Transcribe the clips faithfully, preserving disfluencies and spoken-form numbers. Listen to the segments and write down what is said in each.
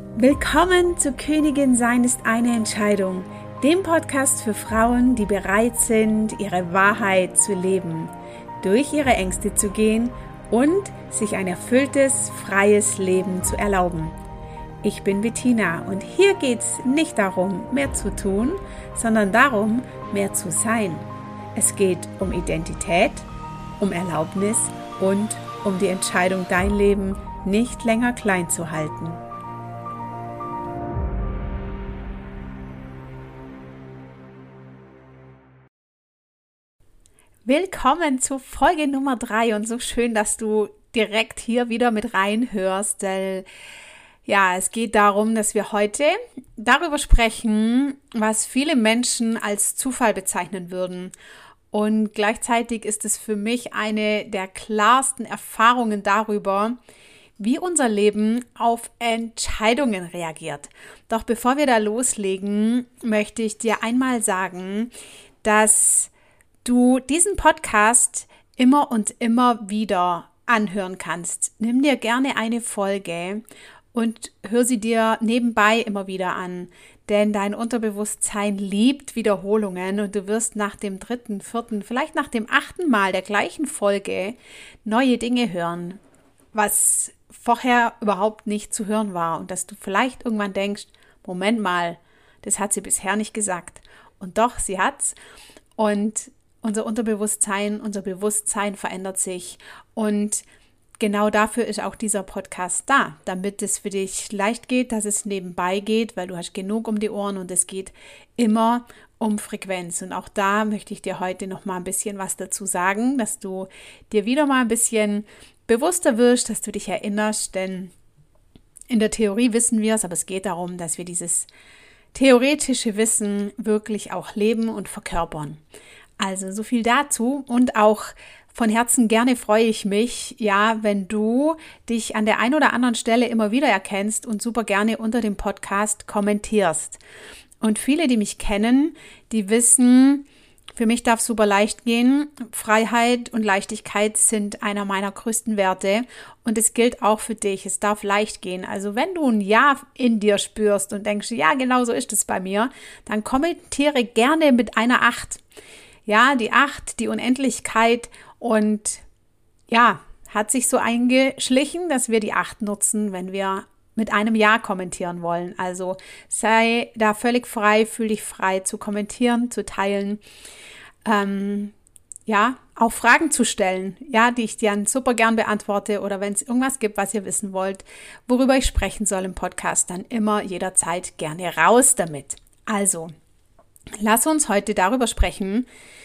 Willkommen zu Königin sein ist eine Entscheidung, dem Podcast für Frauen, die bereit sind, ihre Wahrheit zu leben, durch ihre Ängste zu gehen und sich ein erfülltes, freies Leben zu erlauben. Ich bin Bettina und hier geht es nicht darum, mehr zu tun, sondern darum, mehr zu sein. Es geht um Identität, um Erlaubnis und um die Entscheidung, dein Leben nicht länger klein zu halten. Willkommen zu Folge Nummer drei und so schön, dass du direkt hier wieder mit reinhörst, weil ja, es geht darum, dass wir heute darüber sprechen, was viele Menschen als Zufall bezeichnen würden. Und gleichzeitig ist es für mich eine der klarsten Erfahrungen darüber, wie unser Leben auf Entscheidungen reagiert. Doch bevor wir da loslegen, möchte ich dir einmal sagen, dass du diesen Podcast immer und immer wieder anhören kannst. Nimm dir gerne eine Folge und hör sie dir nebenbei immer wieder an, denn dein Unterbewusstsein liebt Wiederholungen und du wirst nach dem dritten, vierten, vielleicht nach dem achten Mal der gleichen Folge neue Dinge hören, was vorher überhaupt nicht zu hören war und dass du vielleicht irgendwann denkst, Moment mal, das hat sie bisher nicht gesagt. Und doch, sie hat's. Und unser Unterbewusstsein, unser Bewusstsein verändert sich und genau dafür ist auch dieser Podcast da, damit es für dich leicht geht, dass es nebenbei geht, weil du hast genug um die Ohren und es geht immer um Frequenz. Und auch da möchte ich dir heute noch mal ein bisschen was dazu sagen, dass du dir wieder mal ein bisschen bewusster wirst, dass du dich erinnerst, denn in der Theorie wissen wir es, aber es geht darum, dass wir dieses theoretische Wissen wirklich auch leben und verkörpern. Also so viel dazu und auch von Herzen gerne freue ich mich, ja, wenn du dich an der einen oder anderen Stelle immer wieder erkennst und super gerne unter dem Podcast kommentierst. Und viele, die mich kennen, die wissen, für mich darf es super leicht gehen. Freiheit und Leichtigkeit sind einer meiner größten Werte und es gilt auch für dich. Es darf leicht gehen. Also wenn du ein Ja in dir spürst und denkst, ja, genau so ist es bei mir, dann kommentiere gerne mit einer Acht. Ja, die Acht, die Unendlichkeit und ja, hat sich so eingeschlichen, dass wir die Acht nutzen, wenn wir mit einem Ja kommentieren wollen. Also sei da völlig frei, fühl dich frei zu kommentieren, zu teilen, ähm, ja, auch Fragen zu stellen, ja, die ich dir super gern beantworte oder wenn es irgendwas gibt, was ihr wissen wollt, worüber ich sprechen soll im Podcast, dann immer jederzeit gerne raus damit. Also, lass uns heute darüber sprechen,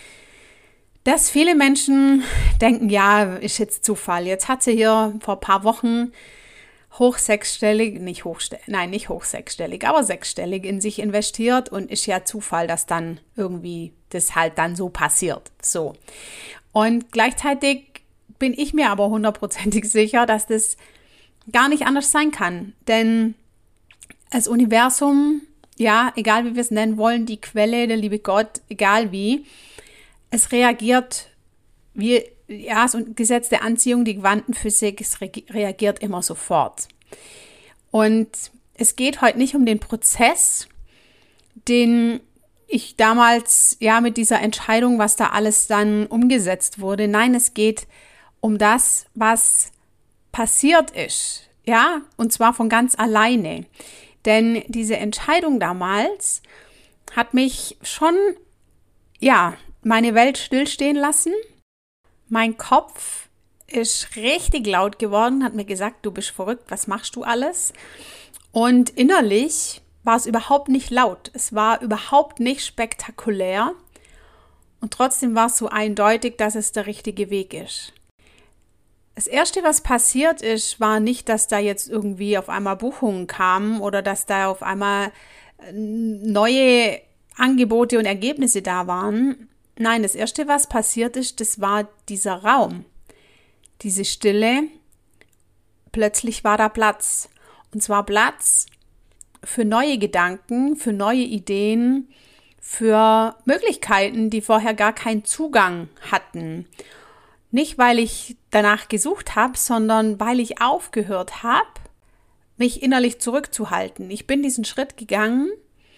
dass viele Menschen denken, ja, ist jetzt Zufall. Jetzt hat sie hier vor ein paar Wochen hoch sechsstellig, nicht hochstellig, nein, nicht hoch sechsstellig, aber sechsstellig in sich investiert und ist ja Zufall, dass dann irgendwie das halt dann so passiert. So. Und gleichzeitig bin ich mir aber hundertprozentig sicher, dass das gar nicht anders sein kann. Denn das Universum, ja, egal wie wir es nennen wollen, die Quelle, der liebe Gott, egal wie, es reagiert wie, ja, das Gesetz der Anziehung, die Quantenphysik, es re- reagiert immer sofort. Und es geht heute nicht um den Prozess, den ich damals, ja, mit dieser Entscheidung, was da alles dann umgesetzt wurde. Nein, es geht um das, was passiert ist, ja, und zwar von ganz alleine. Denn diese Entscheidung damals hat mich schon, ja, meine Welt stillstehen lassen. Mein Kopf ist richtig laut geworden, hat mir gesagt, du bist verrückt, was machst du alles? Und innerlich war es überhaupt nicht laut. Es war überhaupt nicht spektakulär. Und trotzdem war es so eindeutig, dass es der richtige Weg ist. Das Erste, was passiert ist, war nicht, dass da jetzt irgendwie auf einmal Buchungen kamen oder dass da auf einmal neue Angebote und Ergebnisse da waren. Nein, das Erste, was passiert ist, das war dieser Raum, diese Stille. Plötzlich war da Platz. Und zwar Platz für neue Gedanken, für neue Ideen, für Möglichkeiten, die vorher gar keinen Zugang hatten. Nicht, weil ich danach gesucht habe, sondern weil ich aufgehört habe, mich innerlich zurückzuhalten. Ich bin diesen Schritt gegangen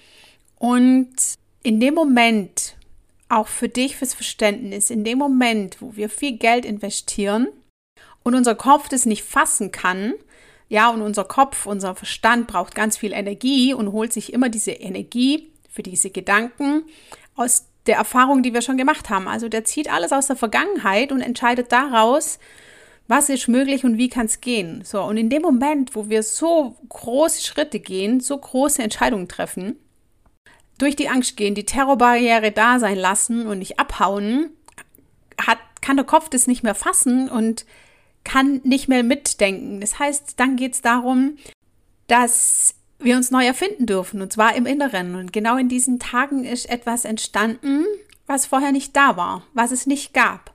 und in dem Moment, auch für dich fürs Verständnis, in dem Moment, wo wir viel Geld investieren und unser Kopf das nicht fassen kann, ja, und unser Kopf, unser Verstand braucht ganz viel Energie und holt sich immer diese Energie für diese Gedanken aus der Erfahrung, die wir schon gemacht haben. Also der zieht alles aus der Vergangenheit und entscheidet daraus, was ist möglich und wie kann es gehen. So, und in dem Moment, wo wir so große Schritte gehen, so große Entscheidungen treffen, durch die Angst gehen, die Terrorbarriere da sein lassen und nicht abhauen, hat, kann der Kopf das nicht mehr fassen und kann nicht mehr mitdenken. Das heißt, dann geht es darum, dass wir uns neu erfinden dürfen, und zwar im Inneren. Und genau in diesen Tagen ist etwas entstanden, was vorher nicht da war, was es nicht gab.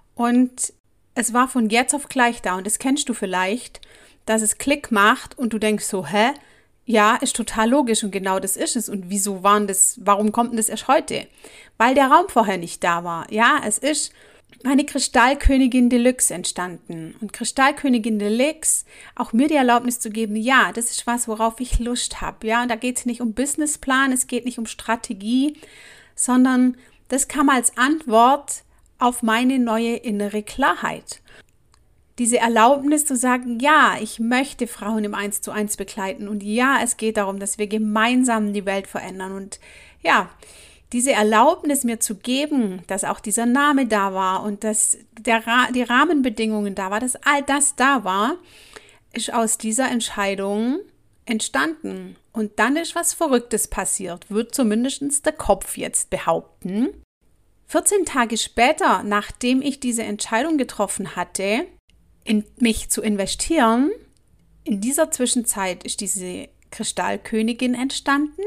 Und es war von jetzt auf gleich da. Und das kennst du vielleicht, dass es Klick macht und du denkst so, hä? Ja, ist total logisch und genau das ist es. Und wieso waren das, warum kommt denn das erst heute? Weil der Raum vorher nicht da war. Ja, es ist eine Kristallkönigin Deluxe entstanden. Und Kristallkönigin Deluxe, auch mir die Erlaubnis zu geben, ja, das ist was, worauf ich Lust habe. Ja, da geht es nicht um Businessplan, es geht nicht um Strategie, sondern das kam als Antwort auf meine neue innere Klarheit. Diese Erlaubnis zu sagen, ja, ich möchte Frauen im Eins zu eins begleiten und ja, es geht darum, dass wir gemeinsam die Welt verändern und ja, diese Erlaubnis mir zu geben, dass auch dieser Name da war und dass der Ra- die Rahmenbedingungen da war, dass all das da war, ist aus dieser Entscheidung entstanden. Und dann ist was Verrücktes passiert, wird zumindest der Kopf jetzt behaupten. vierzehn Tage später, nachdem ich diese Entscheidung getroffen hatte, in mich zu investieren, in dieser Zwischenzeit ist diese Kristallkönigin entstanden.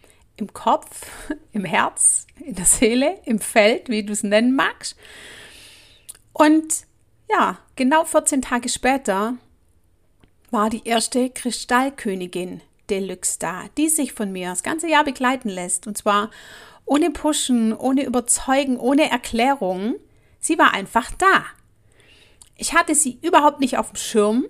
Im Kopf, im Herz, in der Seele, im Feld, wie du es nennen magst. Und ja, genau vierzehn Tage später war die erste Kristallkönigin Deluxe da, die sich von mir das ganze Jahr begleiten lässt. Und zwar ohne Pushen, ohne Überzeugen, ohne Erklärung. Sie war einfach da. Ich hatte sie überhaupt nicht auf dem Schirm.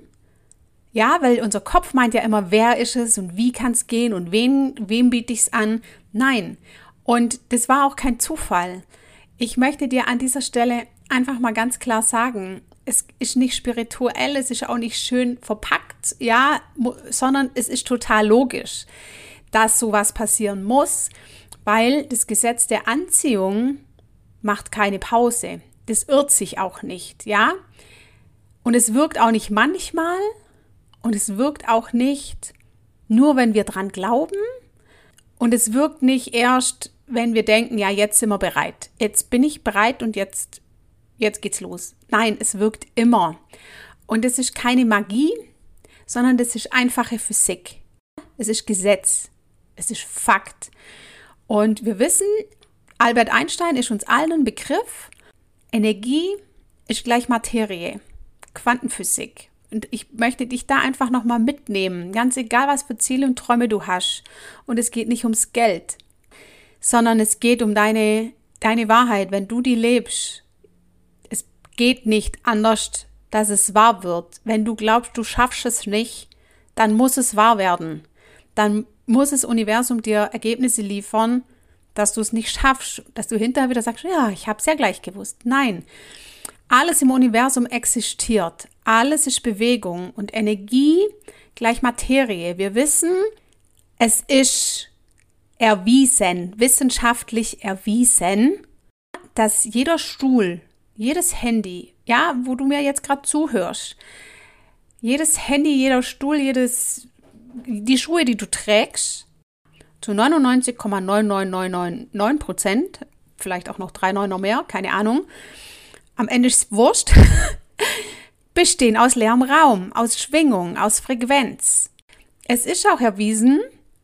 Ja, weil unser Kopf meint ja immer, wer ist es und wie kann es gehen und wen, wem biete ich es an? Nein. Und das war auch kein Zufall. Ich möchte dir an dieser Stelle einfach mal ganz klar sagen, es ist nicht spirituell, es ist auch nicht schön verpackt, ja, sondern es ist total logisch, dass sowas passieren muss, weil das Gesetz der Anziehung macht keine Pause. Das irrt sich auch nicht, ja. Und es wirkt auch nicht manchmal, und es wirkt auch nicht nur, wenn wir dran glauben. Und es wirkt nicht erst, wenn wir denken, ja, jetzt sind wir bereit. Jetzt bin ich bereit und jetzt, jetzt geht's los. Nein, es wirkt immer. Und es ist keine Magie, sondern das ist einfache Physik. Es ist Gesetz. Es ist Fakt. Und wir wissen, Albert Einstein ist uns allen ein Begriff. Energie ist gleich Materie. Quantenphysik. Und ich möchte dich da einfach nochmal mitnehmen, ganz egal, was für Ziele und Träume du hast. Und es geht nicht ums Geld, sondern es geht um deine, deine Wahrheit, wenn du die lebst. Es geht nicht anders, dass es wahr wird. Wenn du glaubst, du schaffst es nicht, dann muss es wahr werden. Dann muss das Universum dir Ergebnisse liefern, dass du es nicht schaffst, dass du hinterher wieder sagst, ja, ich habe es ja gleich gewusst. Nein, alles im Universum existiert. Alles ist Bewegung und Energie gleich Materie. Wir wissen, es ist erwiesen, wissenschaftlich erwiesen, dass jeder Stuhl, jedes Handy, ja, wo du mir jetzt gerade zuhörst, jedes Handy, jeder Stuhl, jedes, die Schuhe, die du trägst, zu neunundneunzig Komma neun neun neun neun neun Prozent, vielleicht auch noch drei Neuner mehr, keine Ahnung, am Ende ist es wurscht, bestehen aus leerem Raum, aus Schwingung, aus Frequenz. Es ist auch erwiesen,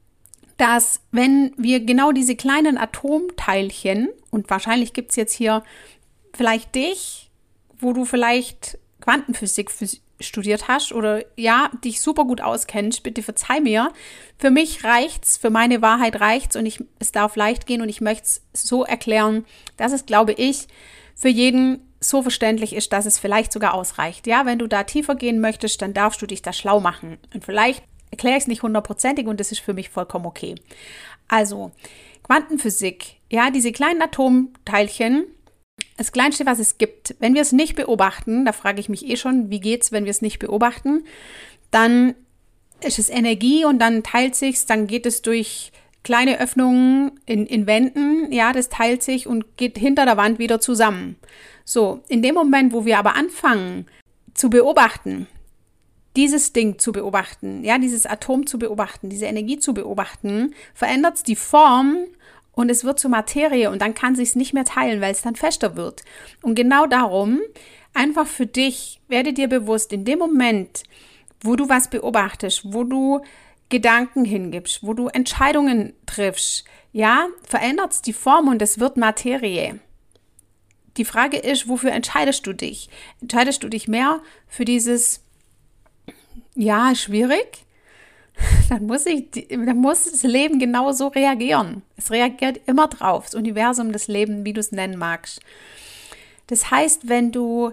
dass wenn wir genau diese kleinen Atomteilchen, und wahrscheinlich gibt es jetzt hier vielleicht dich, wo du vielleicht Quantenphysik studiert hast oder ja, dich super gut auskennst, bitte verzeih mir. Für mich reicht's, für meine Wahrheit reicht's und ich, es darf leicht gehen und ich möchte es so erklären, dass es, glaube ich, für jeden so verständlich ist, dass es vielleicht sogar ausreicht. Ja, wenn du da tiefer gehen möchtest, dann darfst du dich da schlau machen. Und vielleicht erkläre ich es nicht hundertprozentig und das ist für mich vollkommen okay. Also, Quantenphysik, ja, diese kleinen Atomteilchen, das Kleinste, was es gibt, wenn wir es nicht beobachten, da frage ich mich eh schon, wie geht's, wenn wir es nicht beobachten, dann ist es Energie und dann teilt sich's, dann geht es durch kleine Öffnungen in, in Wänden, ja, das teilt sich und geht hinter der Wand wieder zusammen. So, in dem Moment, wo wir aber anfangen zu beobachten, dieses Ding zu beobachten, ja, dieses Atom zu beobachten, diese Energie zu beobachten, verändert es die Form und es wird zur Materie und dann kann es sich nicht mehr teilen, weil es dann fester wird. Und genau darum, einfach für dich, werde dir bewusst, in dem Moment, wo du was beobachtest, wo du Gedanken hingibst, wo du Entscheidungen triffst, ja, verändert es die Form und es wird Materie. Die Frage ist, wofür entscheidest du dich? Entscheidest du dich mehr für dieses, ja, schwierig? Dann muss ich, dann muss das Leben genau so reagieren. Es reagiert immer drauf, das Universum, das Leben, wie du es nennen magst. Das heißt, wenn du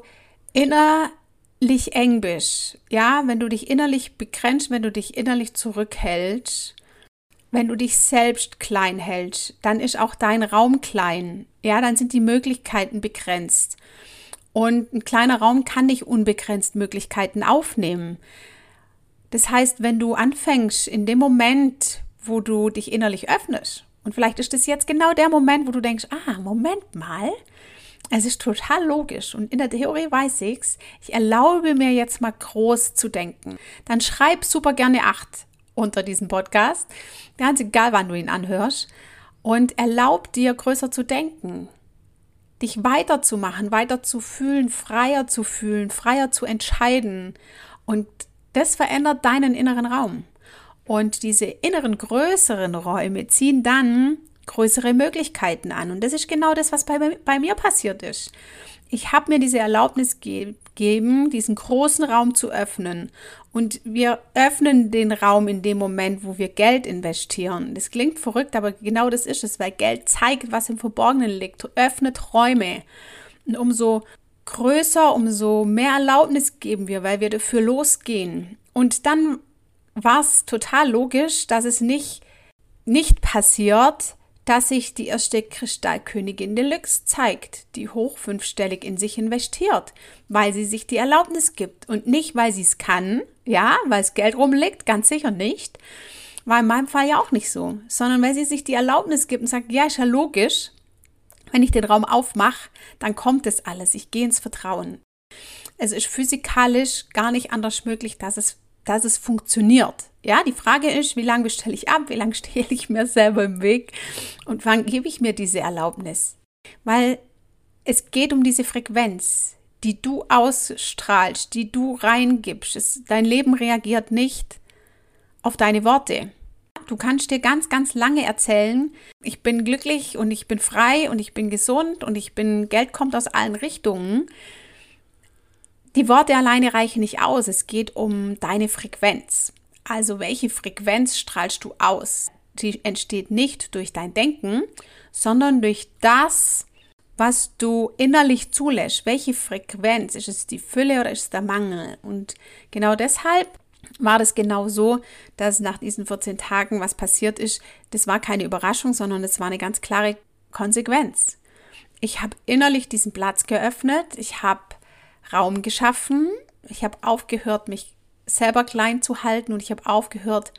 innerlich eng bist, ja, wenn du dich innerlich begrenzt, wenn du dich innerlich zurückhältst, wenn du dich selbst klein hältst, dann ist auch dein Raum klein. Ja, dann sind die Möglichkeiten begrenzt. Und ein kleiner Raum kann nicht unbegrenzt Möglichkeiten aufnehmen. Das heißt, wenn du anfängst, in dem Moment, wo du dich innerlich öffnest, und vielleicht ist das jetzt genau der Moment, wo du denkst, ah, Moment mal, es ist total logisch und in der Theorie weiß ich's, ich erlaube mir jetzt mal groß zu denken. Dann schreib super gerne acht unter diesem Podcast, ganz egal, wann du ihn anhörst, und erlaub dir, größer zu denken, dich weiterzumachen, weiter zu fühlen, freier zu fühlen, freier zu entscheiden. Und das verändert deinen inneren Raum. Und diese inneren, größeren Räume ziehen dann größere Möglichkeiten an. Und das ist genau das, was bei, bei mir passiert ist. Ich habe mir diese Erlaubnis gegeben, diesen großen Raum zu öffnen. Und wir öffnen den Raum in dem Moment, wo wir Geld investieren. Das klingt verrückt, aber genau das ist es, weil Geld zeigt, was im Verborgenen liegt, öffnet Räume. Und umso größer, umso mehr Erlaubnis geben wir, weil wir dafür losgehen. Und dann war es total logisch, dass es nicht, nicht passiert, dass sich die erste Kristallkönigin Deluxe zeigt, die hoch fünfstellig in sich investiert, weil sie sich die Erlaubnis gibt und nicht, weil sie es kann, ja, weil es Geld rumliegt, ganz sicher nicht, war in meinem Fall ja auch nicht so, sondern weil sie sich die Erlaubnis gibt und sagt, ja, ist ja logisch, wenn ich den Raum aufmache, dann kommt es alles, ich gehe ins Vertrauen. Es ist physikalisch gar nicht anders möglich, dass es dass es funktioniert. Ja, die Frage ist, wie lange bestelle ich ab, wie lange stehe ich mir selber im Weg und wann gebe ich mir diese Erlaubnis? Weil es geht um diese Frequenz, die du ausstrahlst, die du reingibst. Es, dein Leben reagiert nicht auf deine Worte. Du kannst dir ganz, ganz lange erzählen, ich bin glücklich und ich bin frei und ich bin gesund und ich bin, Geld kommt aus allen Richtungen. Die Worte alleine reichen nicht aus. Es geht um deine Frequenz. Also welche Frequenz strahlst du aus? Die entsteht nicht durch dein Denken, sondern durch das, was du innerlich zulässt. Welche Frequenz? Ist es die Fülle oder ist es der Mangel? Und genau deshalb war das genau so, dass nach diesen vierzehn Tagen was passiert ist. Das war keine Überraschung, sondern es war eine ganz klare Konsequenz. Ich habe innerlich diesen Platz geöffnet. Ich habe Raum geschaffen. Ich habe aufgehört, mich selber klein zu halten und ich habe aufgehört,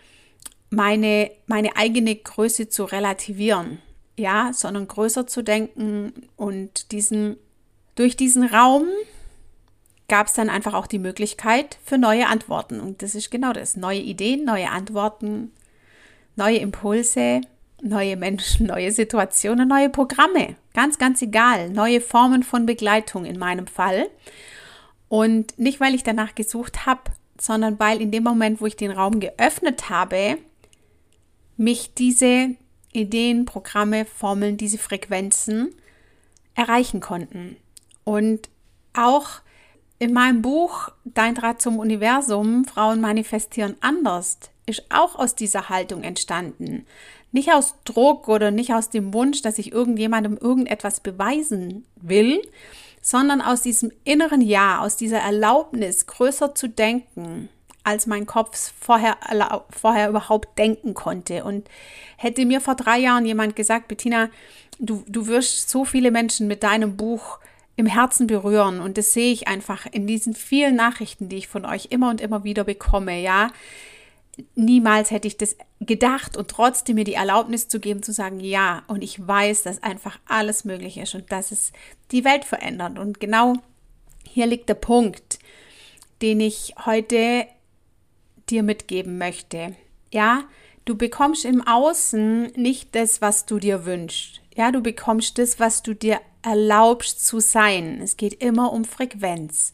meine, meine eigene Größe zu relativieren, ja, sondern größer zu denken und diesen, durch diesen Raum gab es dann einfach auch die Möglichkeit für neue Antworten und das ist genau das, neue Ideen, neue Antworten, neue Impulse, neue Menschen, neue Situationen, neue Programme, ganz, ganz egal, neue Formen von Begleitung in meinem Fall. Und nicht, weil ich danach gesucht habe, sondern weil in dem Moment, wo ich den Raum geöffnet habe, mich diese Ideen, Programme, Formeln, diese Frequenzen erreichen konnten. Und auch in meinem Buch Dein Draht zum Universum, Frauen manifestieren anders, ist auch aus dieser Haltung entstanden. Nicht aus Druck oder nicht aus dem Wunsch, dass ich irgendjemandem irgendetwas beweisen will, sondern aus diesem inneren Ja, aus dieser Erlaubnis, größer zu denken, als mein Kopf vorher, vorher überhaupt denken konnte. Und hätte mir vor drei Jahren jemand gesagt, Bettina, du, du wirst so viele Menschen mit deinem Buch im Herzen berühren, und das sehe ich einfach in diesen vielen Nachrichten, die ich von euch immer und immer wieder bekomme, ja. Niemals hätte ich das gedacht, und trotzdem mir die Erlaubnis zu geben, zu sagen, ja, und ich weiß, dass einfach alles möglich ist und dass es die Welt verändert. Und genau hier liegt der Punkt, den ich heute dir mitgeben möchte. Ja, du bekommst im Außen nicht das, was du dir wünschst. Ja, du bekommst das, was du dir erlaubst zu sein. Es geht immer um Frequenz.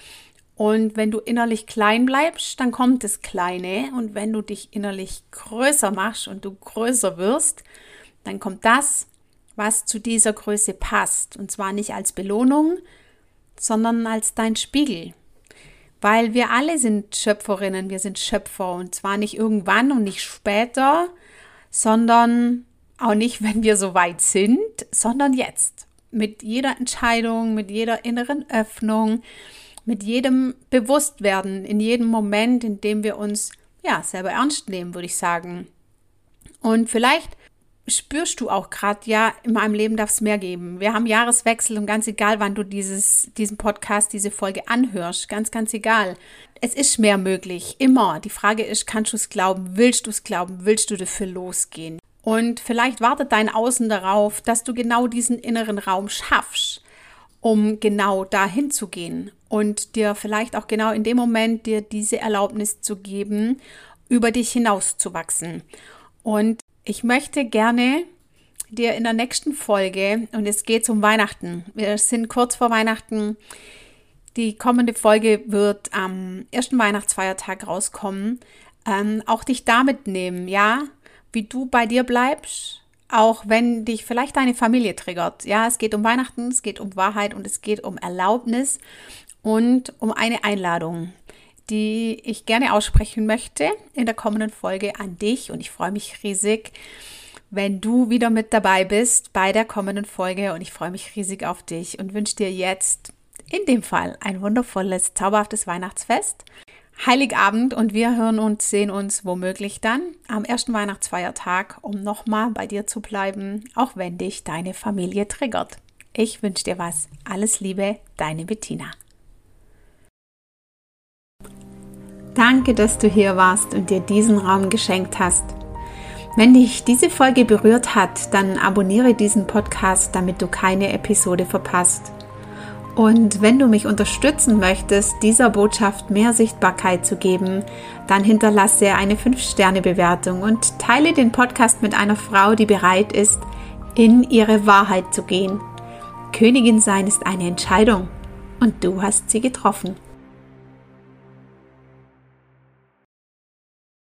Und wenn du innerlich klein bleibst, dann kommt das Kleine. Und wenn du dich innerlich größer machst und du größer wirst, dann kommt das, was zu dieser Größe passt. Und zwar nicht als Belohnung, sondern als dein Spiegel. Weil wir alle sind Schöpferinnen, wir sind Schöpfer. Und zwar nicht irgendwann und nicht später, sondern auch nicht, wenn wir so weit sind, sondern jetzt. Mit jeder Entscheidung, mit jeder inneren Öffnung, mit jedem Bewusstwerden, in jedem Moment, in dem wir uns ja selber ernst nehmen, würde ich sagen. Und vielleicht spürst du auch gerade, ja, in meinem Leben darf es mehr geben. Wir haben Jahreswechsel und ganz egal, wann du dieses, diesen Podcast, diese Folge anhörst, ganz, ganz egal. Es ist mehr möglich, immer. Die Frage ist, kannst du es glauben? Willst du es glauben? Willst du dafür losgehen? Und vielleicht wartet dein Außen darauf, dass du genau diesen inneren Raum schaffst, um genau dahin zu gehen und dir vielleicht auch genau in dem Moment dir diese Erlaubnis zu geben, über dich hinauszuwachsen. Und ich möchte gerne dir in der nächsten Folge, und es geht um Weihnachten, wir sind kurz vor Weihnachten, die kommende Folge wird am ersten Weihnachtsfeiertag rauskommen, ähm, auch dich damit nehmen, ja, wie du bei dir bleibst, auch wenn dich vielleicht deine Familie triggert. Ja, es geht um Weihnachten, es geht um Wahrheit und es geht um Erlaubnis und um eine Einladung, die ich gerne aussprechen möchte in der kommenden Folge an dich. Und ich freue mich riesig, wenn du wieder mit dabei bist bei der kommenden Folge. Und ich freue mich riesig auf dich und wünsche dir jetzt in dem Fall ein wundervolles, zauberhaftes Weihnachtsfest. Heiligabend, und wir hören uns, sehen uns womöglich dann am ersten Weihnachtsfeiertag, um nochmal bei dir zu bleiben, auch wenn dich deine Familie triggert. Ich wünsche dir was. Alles Liebe, deine Bettina. Danke, dass du hier warst und dir diesen Raum geschenkt hast. Wenn dich diese Folge berührt hat, dann abonniere diesen Podcast, damit du keine Episode verpasst. Und wenn du mich unterstützen möchtest, dieser Botschaft mehr Sichtbarkeit zu geben, dann hinterlasse eine fünf Sterne Bewertung und teile den Podcast mit einer Frau, die bereit ist, in ihre Wahrheit zu gehen. Königin sein ist eine Entscheidung und du hast sie getroffen.